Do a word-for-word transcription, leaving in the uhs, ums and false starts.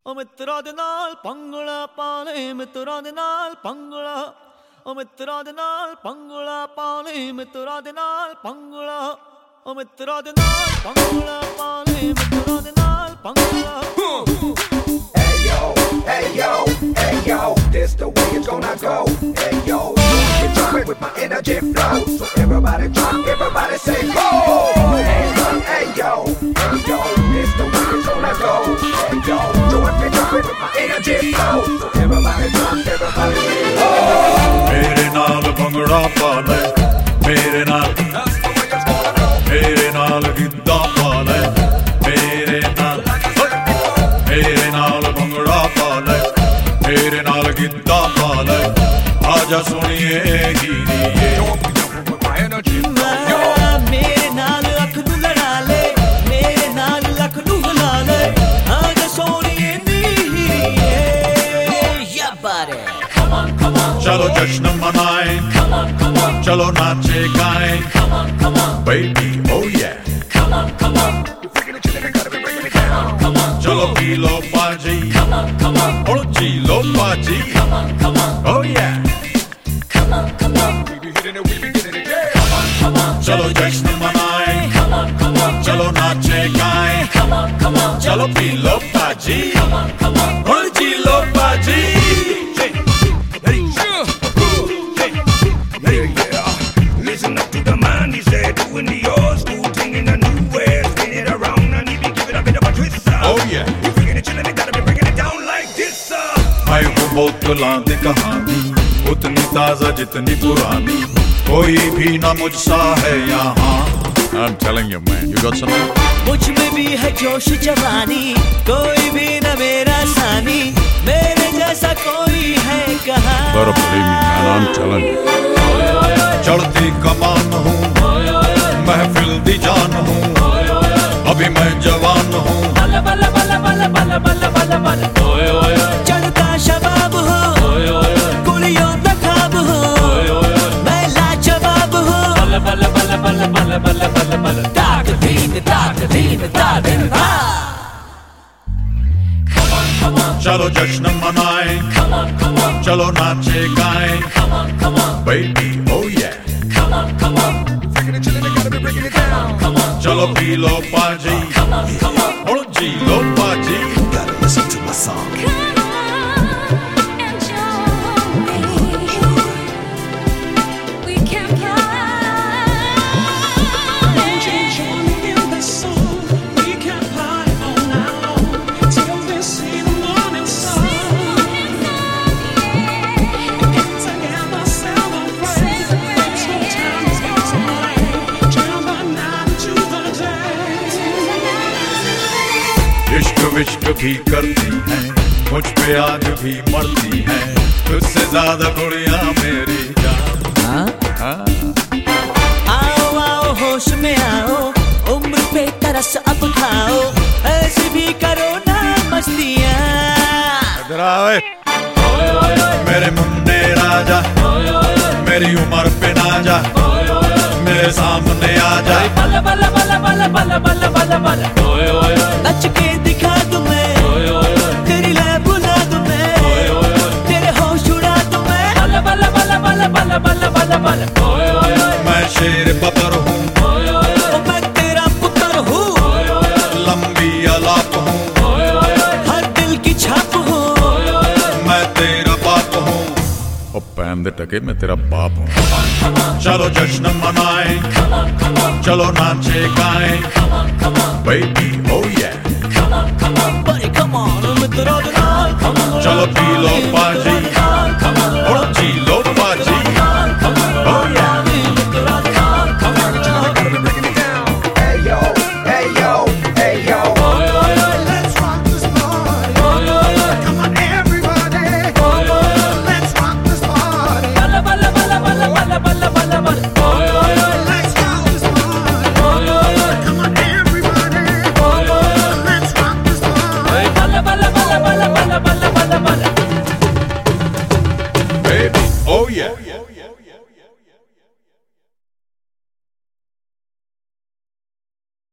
O ਮਿੱਤਰਾਂ ਦੇ ਨਾਲ ਪੰਗਲਾ ਪਾ ਲੈ, ਮਿੱਤਰਾਂ ਦੇ ਨਾਲ ਪੰਗਲਾ, o ਮਿੱਤਰਾਂ ਦੇ ਨਾਲ ਪੰਗਲਾ ਪਾ ਲੈ, ਮਿੱਤਰਾਂ ਦੇ ਨਾਲ ਪੰਗਲਾ, o ਮਿੱਤਰਾਂ ਦੇ ਨਾਲ ਪੰਗਲਾ ਪਾ ਲੈ, ਮਿੱਤਰਾਂ ਦੇ ਨਾਲ ਪੰਗਲਾ। Hey yo, hey yo, hey yo, this the way it's gonna go. Hey yo, get jumping with my energy flow. So everybody jump, everybody say go. Hey yo, hey yo, hey yo, this the way it's gonna go. Hey yo, jumping, jumping with my energy flow. So everybody jump, everybody say go. मेरे नाल भंगड़ा पा ले, मेरे नाल, मेरे नाल गिद्दा पा ले, मेरे नाल, मेरे नाल भंगड़ा पा ले, मेरे नाल गिद्दा पा ले, आजा सुनिए हीरिए। मेरे नाल अख नू लड़ा ले, मेरे नाल लख नू हिला ले, आजा सोनिए हीरिए। या बारे चलो जश्न मनाएं, चलो नाचे गाएं, baby oh yeah, चलो पी लो पाजी, और जी लो पाजी, oh yeah, चलो जश्न मनाएं, चलो नाचे गाएं, चलो पी लो पाजी, और जी लो पाजी। Listen up to the man, he said, doing the old school thing in a new way, spin it around and he be giving a bit of a twist, sir. Oh yeah, You freaking it, chillin', it gotta be breaking it down like this, sir. मैं हूँ बोतलां दी कहानी, उतनी ताजा जितनी पुरानी, कोई भी ना मुझसा है यहाँ। I'm telling you man, you got something? मुझ में भी है जोश जवानी, कोई भी न मेरा सानी, मेरे जैसा कोई है कहाँ। Better believe me man, I'm telling you. चढ़ती कमान हूँ, महफिल दी जान हूँ, अभी मैं जवान हूँ, बल्ला बल्ला बल्ला बल्ला बल्ला बल्ला बल्ला बल्ला, चढ़ता शबाब हूँ, कुड़ियों का ख्वाब हूँ, मैं लाजवाब हूँ, बल्ला बल्ला बल्ला बल्ला बल्ला बल्ला बल्ला बल्ला, ताक दीन ताक दीन ताक दीन हाँ। चलो जश्न मनाएं, चलो नाचे गाएं, baby oh yeah, Freaking it, chillin', it gotta be breaking it down. चलो पी लो पाजी, और जी लो पाजी। You gotta listen to my song. इश्क विश्क भी करती हैं, मुझ पे आज भी मरती हैं, तुझसे ज्यादा कुड़ियाँ मेरी जान। आओ आओ होश में आओ, उम्र पे तरस अब खाओ, ऐसे भी करो ना मस्तियाँ। इधर आओ मेरे मुन्ने राजा, मेरी उम्र पे ना जा, मेरे सामने आ जा। बल्ला बल्ला बल्ला बल्ला बल्ला बल्ला बल्ला बल्ला, नच के दिखा तुम्हें, तेरी लय बुला तुम्हें, तेरे होश उड़ा तुम्हें, बल्ला बल्ला बल्ला बल्ला बल्ला बल्ला बल्ला बल्ला। मैं शेर बबर हूँ, मैं तेरा पुत्र हूँ, लंबी अलाप हूँ, हर दिल की छाप हूँ, मैं तेरा बाप हूँ, ओ पैम दे टके मैं तेरा बाप हूँ। चलो जश्न मनाएं, चलो नाचे गाएं, baby oh yeah, buddy come on, मित्रों के नाल, चलो पी लो पाजी,